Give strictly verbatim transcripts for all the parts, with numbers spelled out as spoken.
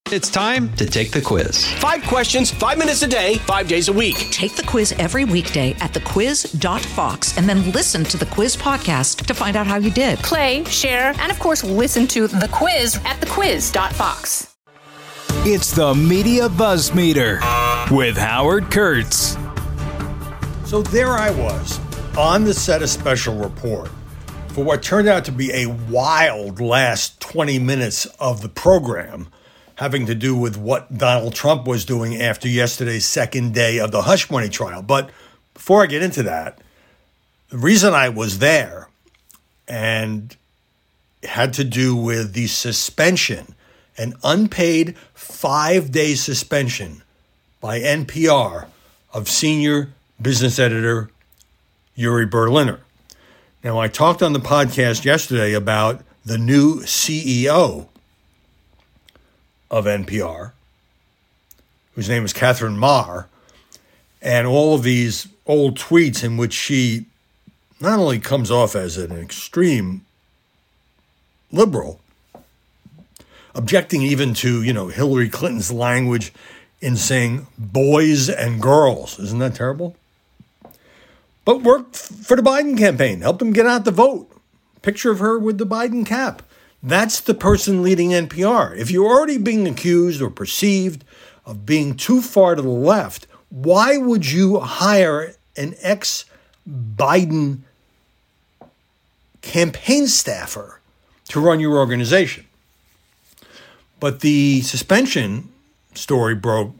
It's time to take the quiz. Five questions, five minutes a day, five days a week. Take the quiz every weekday at the quiz dot fox and then listen to the quiz podcast to find out how you did. Play, share, and of course, listen to the quiz at the quiz dot fox. It's the Media Buzz Meter with Howard Kurtz. So there I was on the set of Special Report for what turned out to be a wild last twenty minutes of the program, having to do with what Donald Trump was doing after yesterday's second day of the hush money trial. But before I get into that, the reason I was there and had to do with the suspension, an unpaid five-day suspension by N P R of senior business editor Uri Berliner. Now, I talked on the podcast yesterday about the new C E O of N P R, whose name is Catherine Maher, and all of these old tweets in which she not only comes off as an extreme liberal, objecting even to, you know, Hillary Clinton's language in saying boys and girls. Isn't that terrible? But worked for the Biden campaign, helped them get out the vote. Picture of her with the Biden cap. That's the person leading N P R. If you're already being accused or perceived of being too far to the left, why would you hire an ex-Biden campaign staffer to run your organization? But the suspension story broke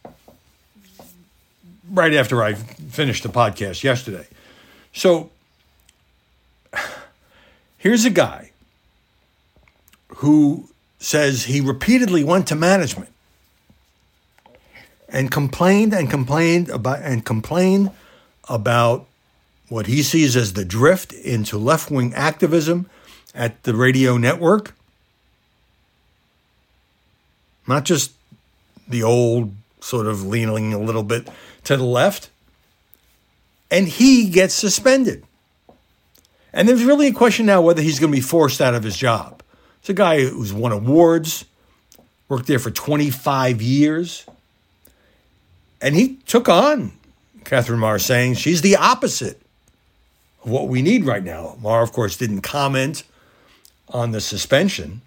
right after I finished the podcast yesterday. So here's a guy who says he repeatedly went to management and complained and complained about and complained about what he sees as the drift into left-wing activism at the radio network. Not just the old sort of leaning a little bit to the left. And he gets suspended. And there's really a question now whether he's going to be forced out of his job. It's a guy who's won awards, worked there for twenty-five years. And he took on Catherine Maher, saying she's the opposite of what we need right now. Maher, of course, didn't comment on the suspension.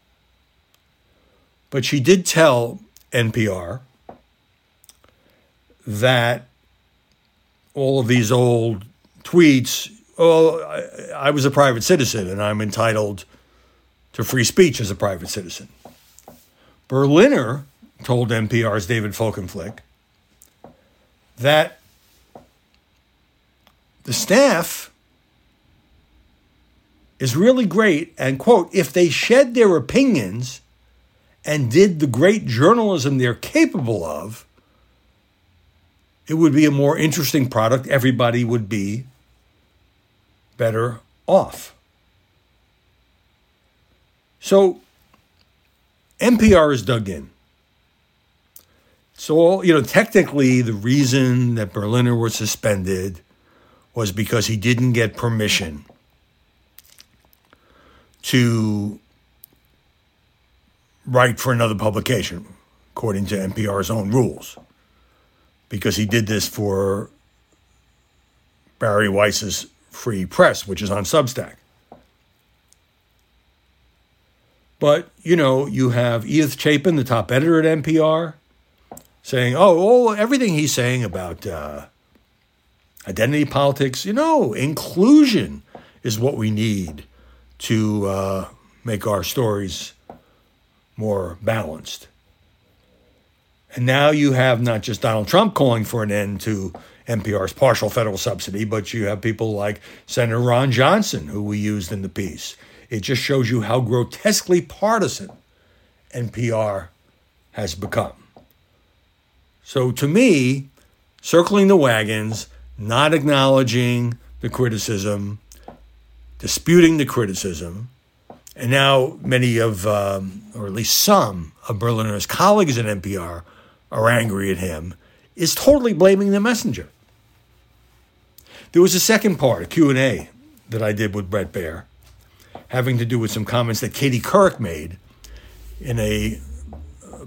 But she did tell N P R that all of these old tweets, oh, I, I was a private citizen and I'm entitled to free speech as a private citizen. Berliner told N P R's David Folkenflik that the staff is really great and, quote, if they shed their opinions and did the great journalism they're capable of, it would be a more interesting product. Everybody would be better off. So N P R is dug in. So, you know, technically the reason that Berliner was suspended was because he didn't get permission to write for another publication, according to N P R's own rules, because he did this for Barry Weiss's Free Press, which is on Substack. But, you know, you have Edith Chapin, the top editor at N P R, saying, oh, oh everything he's saying about uh, identity politics, you know, inclusion is what we need to uh, make our stories more balanced. And now you have not just Donald Trump calling for an end to N P R's partial federal subsidy, but you have people like Senator Ron Johnson, who we used in the piece. It just shows you how grotesquely partisan N P R has become. So to me, circling the wagons, not acknowledging the criticism, disputing the criticism, and now many of, um, or at least some of Berliner's colleagues at N P R are angry at him, is totally blaming the messenger. There was a second part, a Q and A, that I did with Bret Baier, having to do with some comments that Katie Couric made in a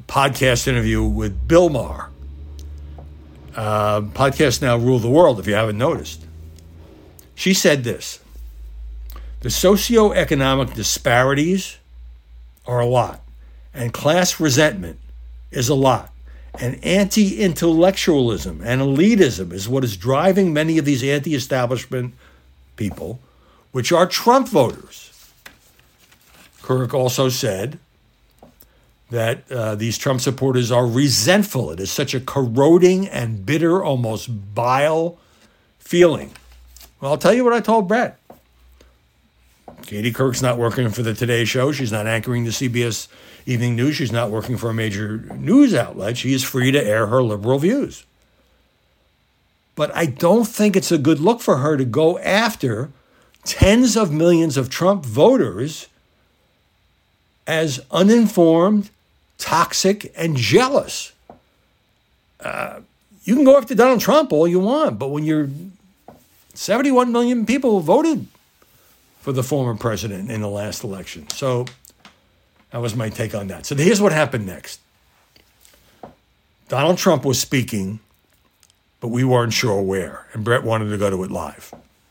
podcast interview with Bill Maher. Uh, podcasts now rule the world, if you haven't noticed. She said this: the socioeconomic disparities are a lot, and class resentment is a lot, and anti-intellectualism and elitism is what is driving many of these anti-establishment people, which are Trump voters. Kirk also said that uh, these Trump supporters are resentful. It is such a corroding and bitter, almost vile feeling. Well, I'll tell you what I told Brett. Katie Couric's not working for the Today Show. She's not anchoring the C B S Evening News. She's not working for a major news outlet. She is free to air her liberal views. But I don't think it's a good look for her to go after tens of millions of Trump voters as uninformed, toxic, and jealous. Uh, you can go after Donald Trump all you want, but when you're seventy-one million people voted for the former president in the last election. So that was my take on that. So here's what happened next. Donald Trump was speaking, but we weren't sure where, and Brett wanted to go to it live.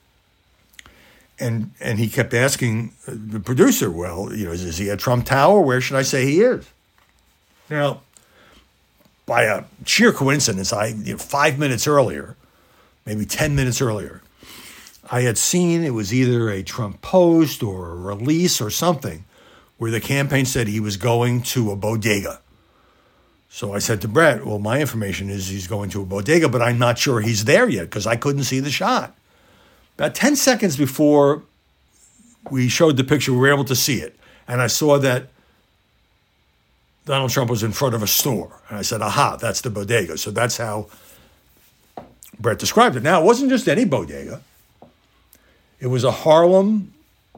And and he kept asking the producer, well, you know, is, is he at Trump Tower? Where should I say he is? Now, by a sheer coincidence, I you know, five minutes earlier, maybe ten minutes earlier, I had seen it was either a Trump post or a release or something where the campaign said he was going to a bodega. So I said to Brett, well, my information is he's going to a bodega, but I'm not sure he's there yet because I couldn't see the shot. About ten seconds before we showed the picture, we were able to see it. And I saw that Donald Trump was in front of a store. And I said, aha, that's the bodega. So that's how Brett described it. Now, it wasn't just any bodega. It was a Harlem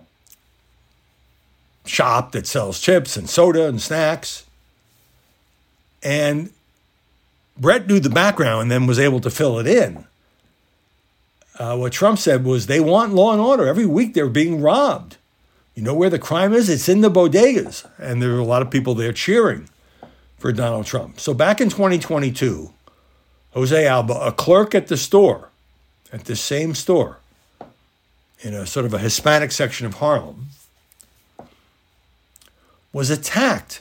shop that sells chips and soda and snacks. And Brett knew the background and then was able to fill it in. Uh, what Trump said was they want law and order. Every week they're being robbed. You know where the crime is? It's in the bodegas. And there were a lot of people there cheering for Donald Trump. So back in twenty twenty-two, Jose Alba, a clerk at the store, at this same store, in a sort of a Hispanic section of Harlem, was attacked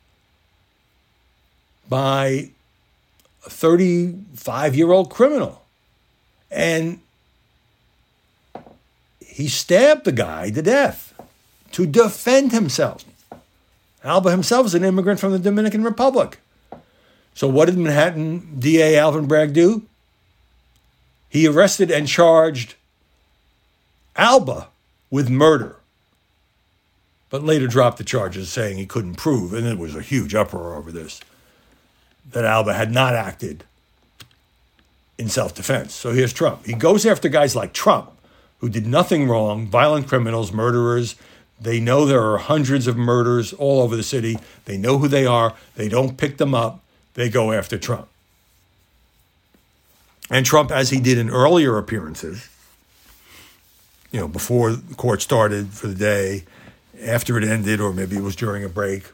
by a thirty-five-year-old criminal. And he stabbed the guy to death to defend himself. Alba himself is an immigrant from the Dominican Republic. So what did Manhattan D A Alvin Bragg do? He arrested and charged Alba with murder, but later dropped the charges saying he couldn't prove, and there was a huge uproar over this, that Alba had not acted in self-defense. So here's Trump. He goes after guys like Trump, who did nothing wrong, violent criminals, murderers. They know there are hundreds of murders all over the city. They know who they are. They don't pick them up. They go after Trump. And Trump, as he did in earlier appearances, you know, before the court started for the day, after it ended, or maybe it was during a break,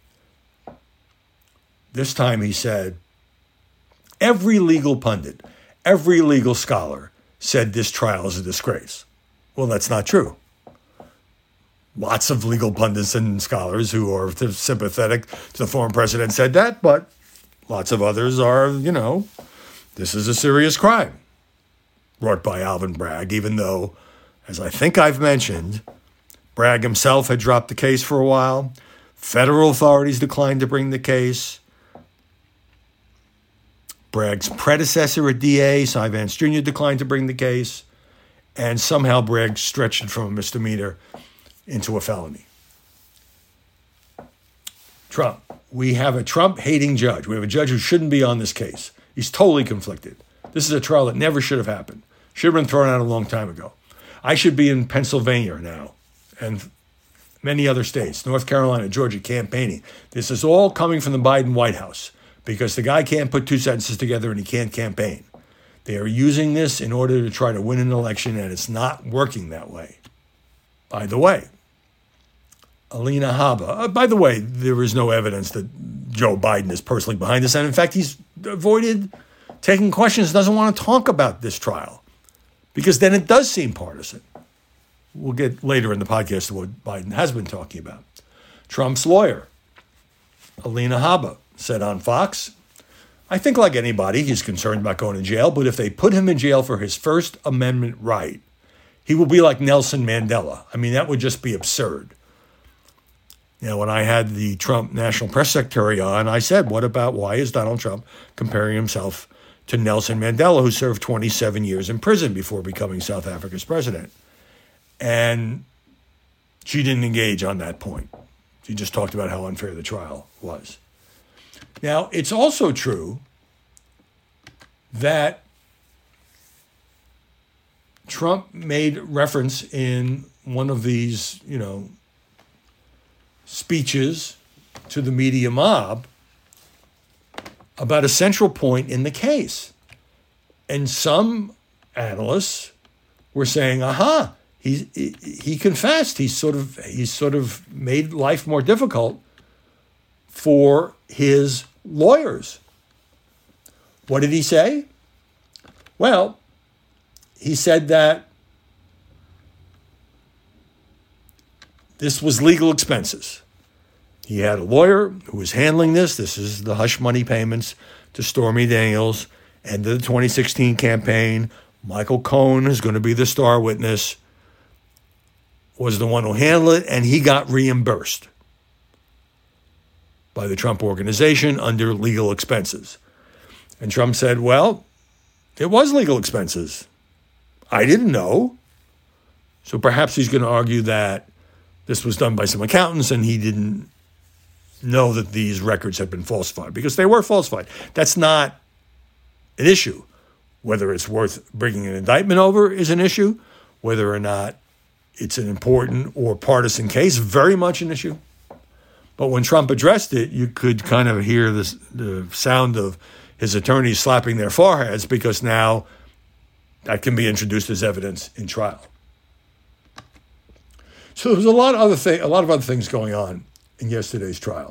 this time he said, every legal pundit, every legal scholar said this trial is a disgrace. Well, that's not true. Lots of legal pundits and scholars who are sympathetic to the former president said that, but lots of others are, you know, this is a serious crime brought by Alvin Bragg, even though, as I think I've mentioned, Bragg himself had dropped the case for a while. Federal authorities declined to bring the case. Bragg's predecessor at D A, Cy Vance Junior, declined to bring the case. And somehow Bragg stretched it from a misdemeanor into a felony. Trump. We have a Trump-hating judge. We have a judge who shouldn't be on this case. He's totally conflicted. This is a trial that never should have happened. Should have been thrown out a long time ago. I should be in Pennsylvania now and many other states, North Carolina, Georgia, campaigning. This is all coming from the Biden White House because the guy can't put two sentences together and he can't campaign. They are using this in order to try to win an election, and it's not working that way. By the way, Alina Habba. Uh, by the way, there is no evidence that Joe Biden is personally behind this. And in fact, he's avoided taking questions, doesn't want to talk about this trial, because then it does seem partisan. We'll get later in the podcast to what Biden has been talking about. Trump's lawyer, Alina Habba, said on Fox, I think like anybody, he's concerned about going to jail, but if they put him in jail for his First Amendment right, he will be like Nelson Mandela. I mean, that would just be absurd. You know, when I had the Trump National Press Secretary on, I said, what about why is Donald Trump comparing himself to Nelson Mandela, who served twenty-seven years in prison before becoming South Africa's president? And she didn't engage on that point. She just talked about how unfair the trial was. Now, it's also true that Trump made reference in one of these, you know, speeches to the media mob about a central point in the case. And some analysts were saying, aha, he, he, he confessed. He's sort of, he's sort of made life more difficult for his lawyers. What did he say? Well, he said that this was legal expenses. He had a lawyer who was handling this. This is the hush money payments to Stormy Daniels, end of the twenty sixteen campaign. Michael Cohen is going to be the star witness, was the one who handled it, and he got reimbursed by the Trump organization under legal expenses. And Trump said, well, it was legal expenses. I didn't know. So perhaps he's going to argue that this was done by some accountants and he didn't know that these records had been falsified, because they were falsified. That's not an issue. Whether it's worth bringing an indictment over is an issue. Whether or not it's an important or partisan case, very much an issue. But when Trump addressed it, you could kind of hear this, the sound of his attorneys slapping their foreheads, because now that can be introduced as evidence in trial. So there was a lot of other thing, a lot of other things going on in yesterday's trial.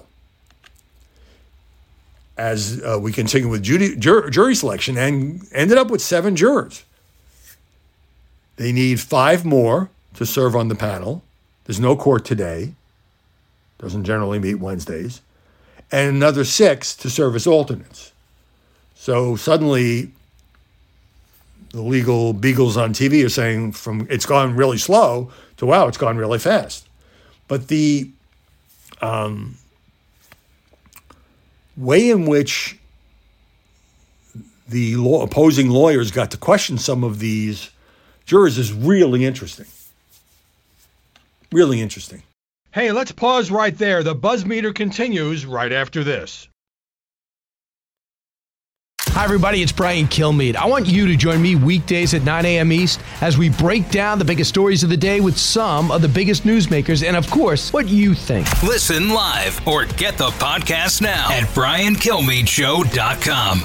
As uh, we continue with jury, jur, jury selection, and ended up with seven jurors. They need five more to serve on the panel. There's no court today. Doesn't generally meet Wednesdays. And another six to serve as alternates. So suddenly, the legal beagles on T V are saying from it's gone really slow to, wow, it's gone really fast. But the um, way in which the law, opposing lawyers got to question some of these jurors is really interesting. Really interesting. Hey, let's pause right there. The Buzz Meter continues right after this. Hi, everybody. It's Brian Kilmeade. I want you to join me weekdays at nine a.m. East as we break down the biggest stories of the day with some of the biggest newsmakers and, of course, what you think. Listen live or get the podcast now at brian kilmeade show dot com.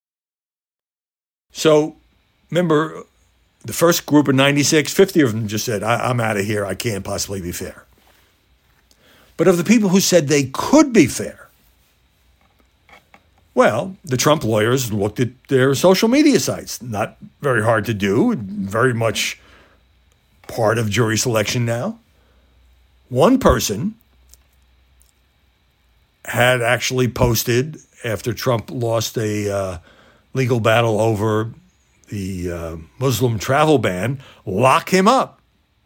So, remember, the first group of ninety-six, fifty of them just said, I- I'm out of here. I can't possibly be fair. But of the people who said they could be fair, well, the Trump lawyers looked at their social media sites. Not very hard to do, very much part of jury selection now. One person had actually posted, after Trump lost a uh, legal battle over the uh, Muslim travel ban, lock him up.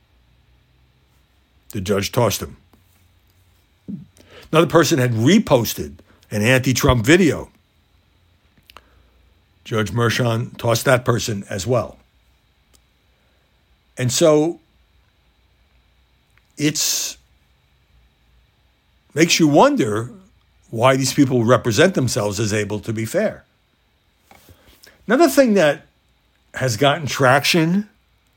The judge tossed him. Another person had reposted an anti-Trump video. Judge Merchan tossed that person as well. And so it's makes you wonder why these people represent themselves as able to be fair. Another thing that has gotten traction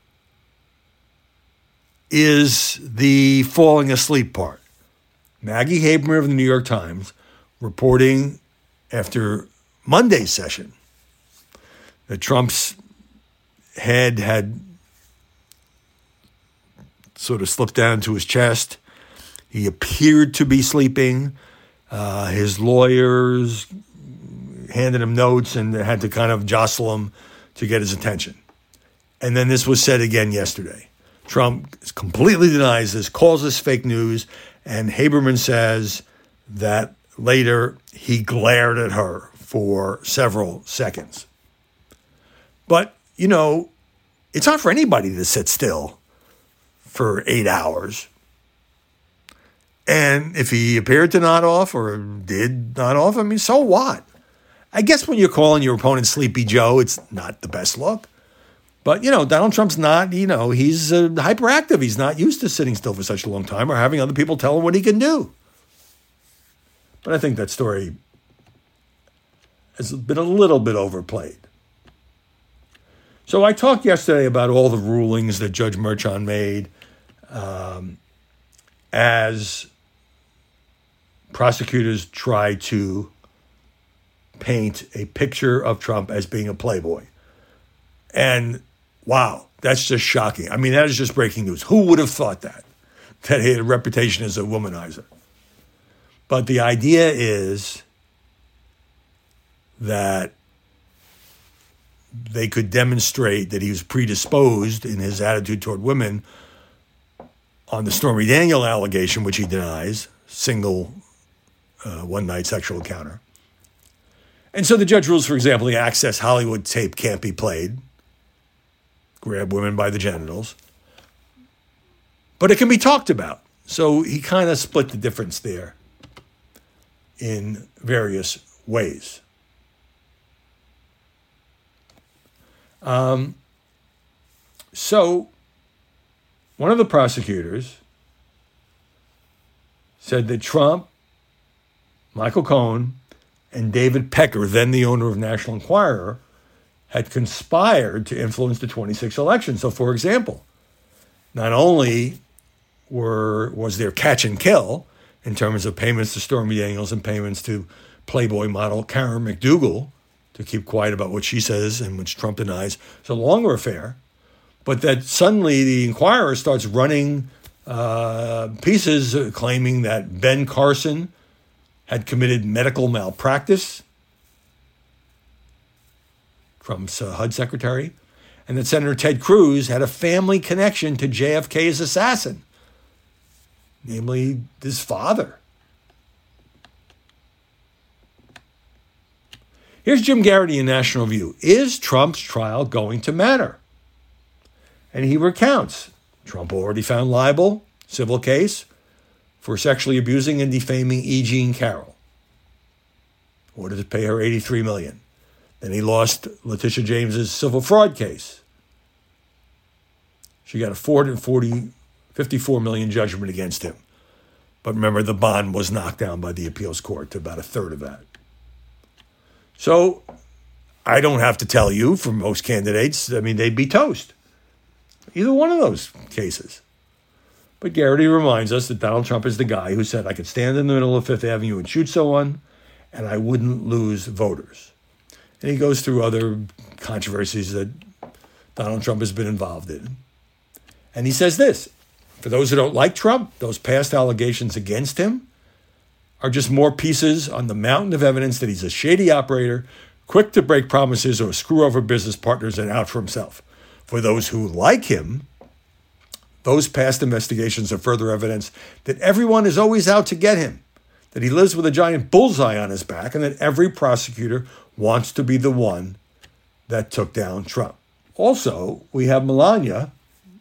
is the falling asleep part. Maggie Haberman of the New York Times reporting after Monday's session that Trump's head had sort of slipped down to his chest. He appeared to be sleeping. Uh, his lawyers handed him notes and had to kind of jostle him to get his attention. And then this was said again yesterday. Trump completely denies this, calls this fake news, and Haberman says that later he glared at her for several seconds. But, you know, it's not for anybody to sit still for eight hours. And if he appeared to nod off or did nod off, I mean, so what? I guess when you're calling your opponent Sleepy Joe, it's not the best look. But, you know, Donald Trump's not, you know, he's uh, hyperactive. He's not used to sitting still for such a long time or having other people tell him what he can do. But I think that story has been a little bit overplayed. So I talked yesterday about all the rulings that Judge Merchan made um, as prosecutors try to paint a picture of Trump as being a playboy. And wow, that's just shocking. I mean, that is just breaking news. Who would have thought that? That he had a reputation as a womanizer. But the idea is that they could demonstrate that he was predisposed in his attitude toward women on the Stormy Daniels allegation, which he denies, single uh, one-night sexual encounter. And so the judge rules, for example, the Access Hollywood tape can't be played. Grab women by the genitals. But it can be talked about. So he kind of split the difference there in various ways. Um, so one of the prosecutors said that Trump, Michael Cohen, and David Pecker, then the owner of National Enquirer, had conspired to influence the twenty-six election. So, for example, not only were was there catch and kill in terms of payments to Stormy Daniels and payments to Playboy model Karen McDougal to keep quiet about what she says and which Trump denies, it's a longer affair, but that suddenly the Enquirer starts running uh, pieces uh, claiming that Ben Carson had committed medical malpractice, Trump's uh, H U D secretary, and that Senator Ted Cruz had a family connection to J F K's assassin, namely his father. Here's Jim Garrity in National Review. Is Trump's trial going to matter? And he recounts. Trump already found liable, civil case, for sexually abusing and defaming E. Jean Carroll. Ordered to pay her eighty-three million dollars. Then he lost Letitia James's civil fraud case. She got a four hundred fifty-four million dollars judgment against him. But remember, the bond was knocked down by the appeals court to about a third of that. So I don't have to tell you, for most candidates, I mean, they'd be toast. Either one of those cases. But Garrity reminds us that Donald Trump is the guy who said, I could stand in the middle of Fifth Avenue and shoot someone, and I wouldn't lose voters. And he goes through other controversies that Donald Trump has been involved in. And he says this, for those who don't like Trump, those past allegations against him are just more pieces on the mountain of evidence that he's a shady operator, quick to break promises or screw over business partners and out for himself. For those who like him, those past investigations are further evidence that everyone is always out to get him, that he lives with a giant bullseye on his back, and that every prosecutor wants to be the one that took down Trump. Also, we have Melania.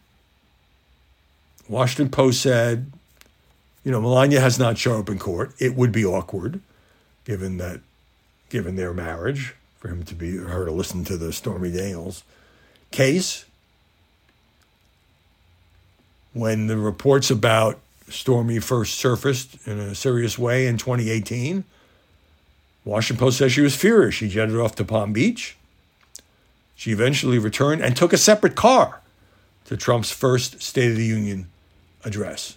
Washington Post said, you know, Melania has not shown up in court. It would be awkward, given that, given their marriage, for him to be her to listen to the Stormy Daniels case. When the reports about Stormy first surfaced in a serious way in twenty eighteen, Washington Post says she was furious. She jetted off to Palm Beach. She eventually returned and took a separate car to Trump's first State of the Union address.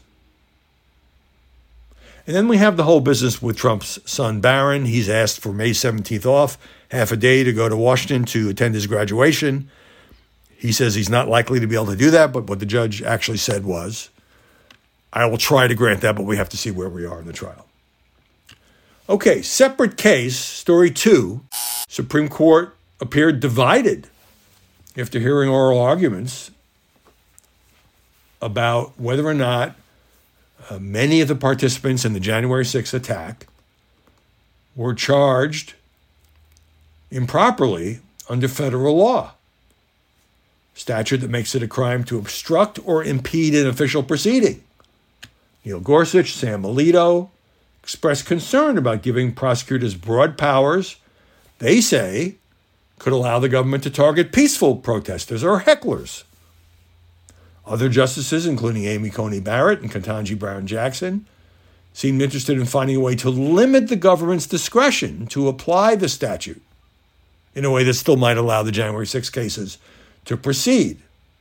And then we have the whole business with Trump's son, Barron. He's asked for May seventeenth off, half a day to go to Washington to attend his graduation. He says he's not likely to be able to do that, but what the judge actually said was, I will try to grant that, but we have to see where we are in the trial. Okay, separate case, story two. Supreme Court appeared divided after hearing oral arguments about whether or not uh, many of the participants in the January sixth attack were charged improperly under federal law, statute that makes it a crime to obstruct or impede an official proceeding. Neil Gorsuch, Sam Alito expressed concern about giving prosecutors broad powers they say could allow the government to target peaceful protesters or hecklers. Other justices, including Amy Coney Barrett and Ketanji Brown Jackson, seemed interested in finding a way to limit the government's discretion to apply the statute in a way that still might allow the January sixth cases to proceed.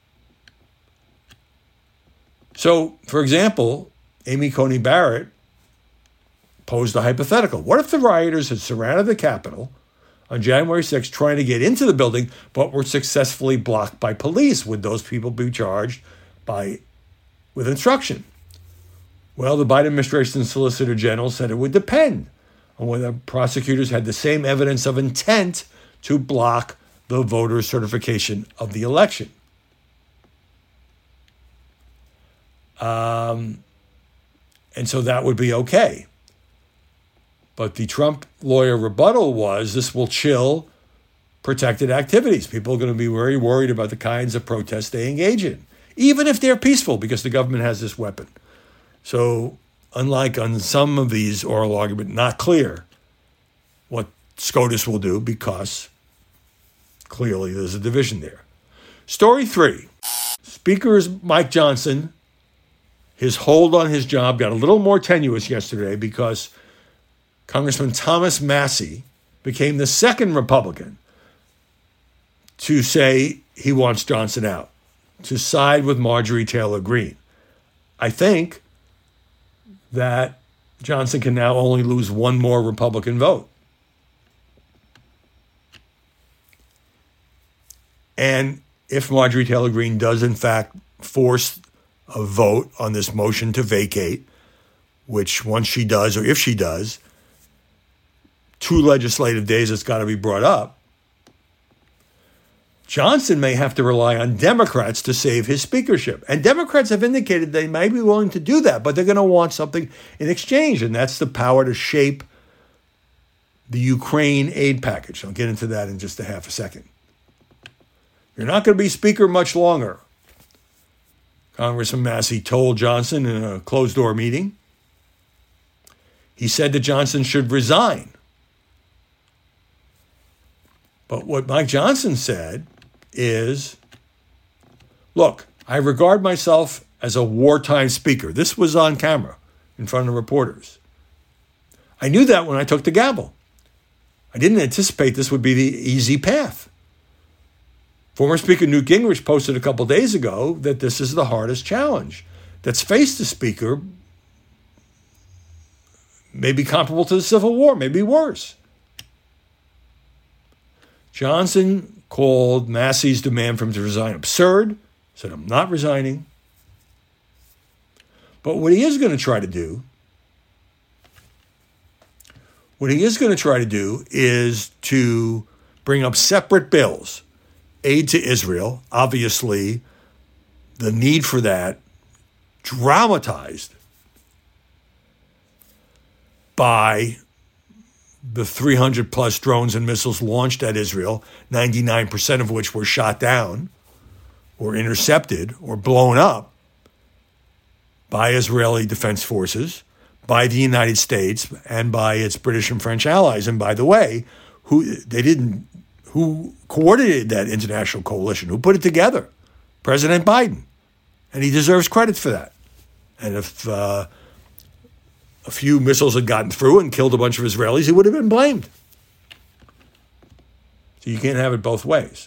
So, for example, Amy Coney Barrett posed a hypothetical. What if the rioters had surrounded the Capitol on January sixth trying to get into the building, but were successfully blocked by police? Would those people be charged by with obstruction? Well, the Biden administration's Solicitor General said it would depend on whether prosecutors had the same evidence of intent to block the voter certification of the election. Um, and so that would be okay. But the Trump lawyer rebuttal was this will chill protected activities. People are going to be very worried about the kinds of protests they engage in, even if they're peaceful, because the government has this weapon. So unlike on some of these oral arguments, not clear what SCOTUS will do because clearly there's a division there. Story three. Speaker Mike Johnson, his hold on his job got a little more tenuous yesterday because Congressman Thomas Massie became the second Republican to say he wants Johnson out, to side with Marjorie Taylor Greene. I think that Johnson can now only lose one more Republican vote. And if Marjorie Taylor Greene does, in fact, force a vote on this motion to vacate, which once she does, or if she does, two legislative days it's got to be brought up, Johnson may have to rely on Democrats to save his speakership. And Democrats have indicated they may be willing to do that, but they're going to want something in exchange, and that's the power to shape the Ukraine aid package. I'll get into that in just a half a second. You're not going to be speaker much longer, Congressman Massie told Johnson in a closed-door meeting. He said that Johnson should resign. But what Mike Johnson said is, look, I regard myself as a wartime speaker. This was on camera in front of reporters. I knew that when I took the gavel. I didn't anticipate this would be the easy path. Former Speaker Newt Gingrich posted a couple days ago that this is the hardest challenge that's faced the Speaker, maybe comparable to the Civil War, maybe worse. Johnson called Massie's demand for him to resign absurd, said, I'm not resigning. But what he is going to try to do, what he is going to try to do is to bring up separate bills. Aid to Israel, obviously, the need for that dramatized by the three hundred plus drones and missiles launched at Israel, ninety-nine percent of which were shot down or intercepted or blown up by Israeli defense forces, by the United States, and by its British and French allies. And by the way, who they didn't, who coordinated that international coalition, who put it together? President Biden. And he deserves credit for that. And if uh, a few missiles had gotten through and killed a bunch of Israelis, he would have been blamed. So you can't have it both ways.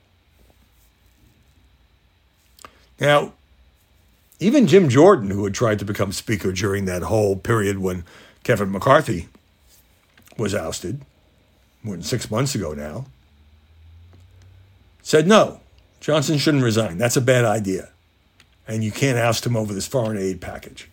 Now, even Jim Jordan, who had tried to become Speaker during that whole period when Kevin McCarthy was ousted, more than six months ago now, said no, Johnson shouldn't resign. That's a bad idea. and you can't oust him over this foreign aid package.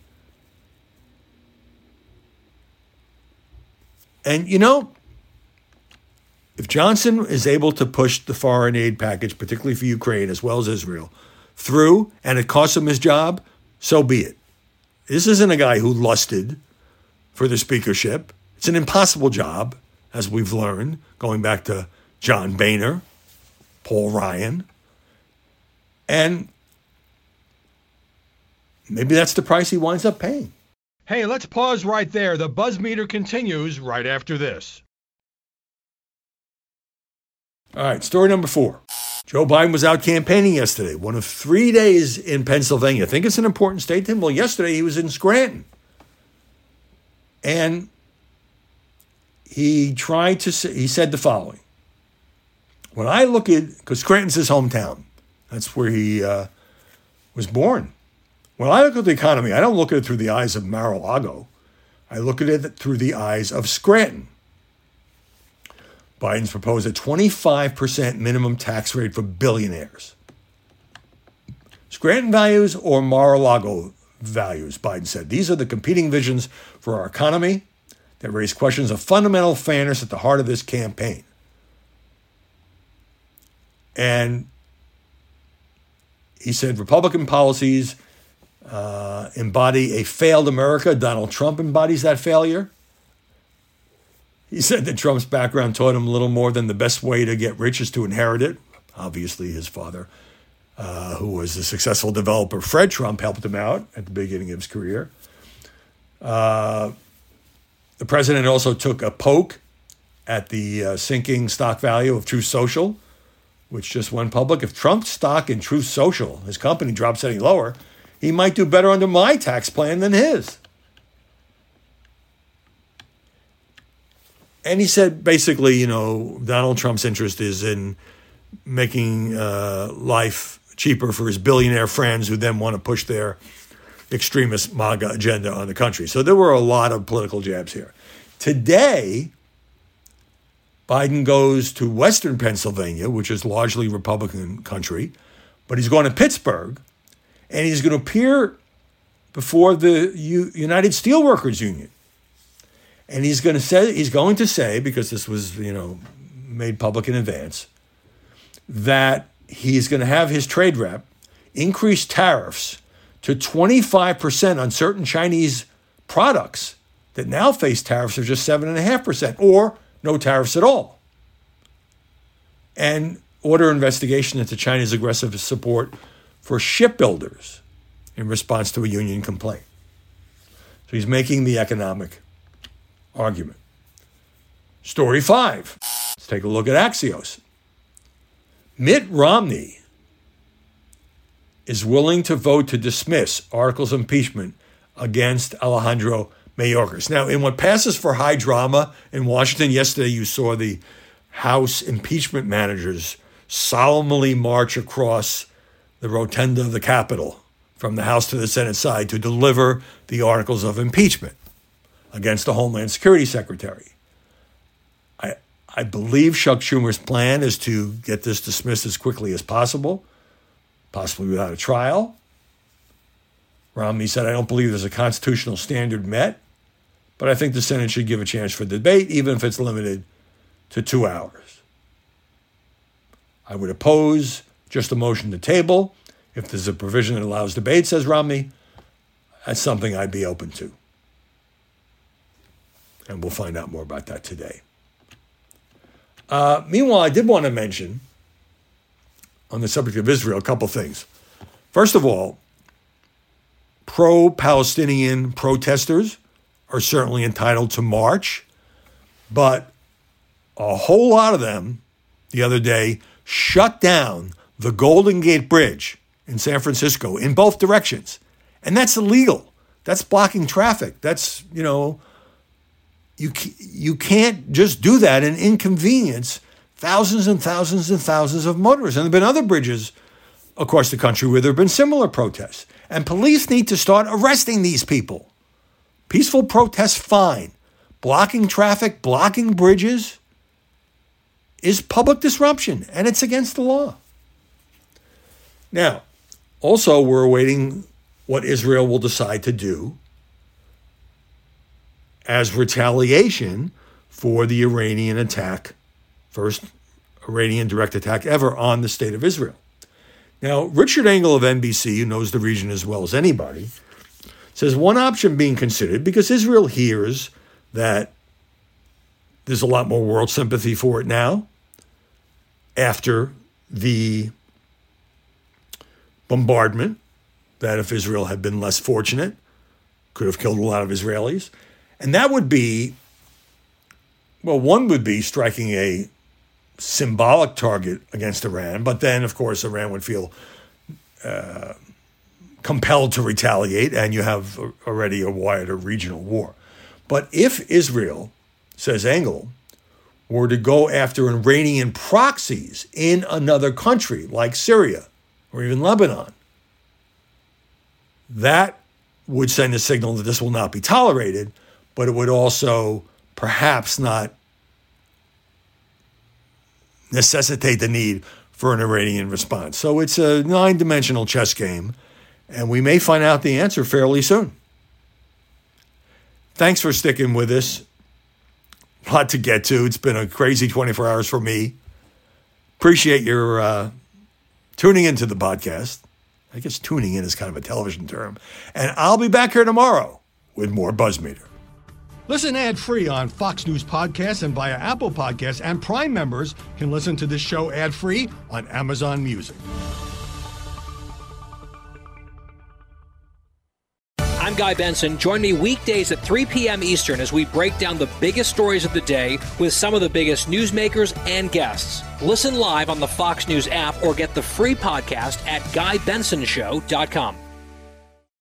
And, you know, if Johnson is able to push the foreign aid package, particularly for Ukraine as well as Israel, through, and it costs him his job, so be it. This isn't a guy who lusted for the speakership. It's an impossible job, as we've learned, going back to John Boehner, Paul Ryan. And maybe that's the price he winds up paying. Hey, let's pause right there. The buzz meter continues right after this. All right, story number four. Joe Biden was out campaigning yesterday, one of three days in Pennsylvania. I think it's an important state to him. Well, yesterday he was in Scranton. And he tried to say, he said the following. When I look at, because Scranton's his hometown. That's where he uh, was born. When I look at the economy, I don't look at it through the eyes of Mar-a-Lago. I look at it through the eyes of Scranton. Biden's proposed a twenty-five percent minimum tax rate for billionaires. Scranton values or Mar-a-Lago values, Biden said. These are the competing visions for our economy that raise questions of fundamental fairness at the heart of this campaign. And he said Republican policies uh, embody a failed America. Donald Trump embodies that failure. He said that Trump's background taught him a little more than the best way to get rich is to inherit it. Obviously, his father, uh, who was a successful developer, Fred Trump, helped him out at the beginning of his career. Uh, the president also took a poke at the uh, sinking stock value of Truth Social, which just went public. If Trump's stock in Truth Social, his company, drops any lower, he might do better under my tax plan than his. And he said, basically, you know, Donald Trump's interest is in making uh, life cheaper for his billionaire friends who then want to push their extremist MAGA agenda on the country. So there were a lot of political jabs here. Today, Biden goes to Western Pennsylvania, which is largely Republican country, but he's going to Pittsburgh, and he's going to appear before the U- United Steelworkers Union. And he's going to say, he's going to say, because this was, you know, made public in advance, that he's going to have his trade rep increase tariffs to twenty-five percent on certain Chinese products that now face tariffs of just seven point five percent or no tariffs at all. And order investigation into China's aggressive support for shipbuilders in response to a union complaint. So he's making the economic argument. Story five. Let's take a look at Axios. Mitt Romney is willing to vote to dismiss articles of impeachment against Alejandro Mayorkas. Now, in what passes for high drama in Washington, yesterday you saw the House impeachment managers solemnly march across the rotunda of the Capitol from the House to the Senate side to deliver the articles of impeachment against the Homeland Security Secretary. I I believe Chuck Schumer's plan is to get this dismissed as quickly as possible, possibly without a trial. Romney said, I don't believe there's a constitutional standard met, but I think the Senate should give a chance for debate, even if it's limited to two hours. I would oppose just a motion to table. If there's a provision that allows debate, says Romney, that's something I'd be open to. And we'll find out more about that today. Uh, meanwhile, I did want to mention, on the subject of Israel, a couple things. First of all, pro-Palestinian protesters are certainly entitled to march, but a whole lot of them the other day shut down the Golden Gate Bridge in San Francisco in both directions. And that's illegal. That's blocking traffic. That's, you know, You you can't just do that and inconvenience thousands and thousands and thousands of motorists. And there have been other bridges across the country where there have been similar protests. And police need to start arresting these people. Peaceful protests, fine. Blocking traffic, blocking bridges is public disruption, and it's against the law. Now, Also, we're awaiting what Israel will decide to do as retaliation for the Iranian attack, first Iranian direct attack ever on the state of Israel. Now, Richard Engel of N B C, who knows the region as well as anybody, says one option being considered, because Israel hears that there's a lot more world sympathy for it now after the bombardment, that if Israel had been less fortunate, could have killed a lot of Israelis. And that would be, well, one would be striking a symbolic target against Iran, but then, of course, Iran would feel uh, compelled to retaliate, and you have already a wider regional war. But if Israel, says Engel, were to go after Iranian proxies in another country like Syria or even Lebanon, that would send a signal that this will not be tolerated, but it would also perhaps not necessitate the need for an Iranian response. So it's a nine-dimensional chess game, and we may find out the answer fairly soon. Thanks for sticking with us. A lot to get to. It's been a crazy twenty-four hours for me. Appreciate your uh, tuning into the podcast. I guess tuning in is kind of a television term. And I'll be back here tomorrow with more BuzzMeter. Listen ad-free on Fox News Podcasts and via Apple Podcasts, and Prime members can listen to this show ad-free on Amazon Music. I'm Guy Benson. Join me weekdays at three p.m. Eastern as we break down the biggest stories of the day with some of the biggest newsmakers and guests. Listen live on the Fox News app or get the free podcast at guy benson show dot com.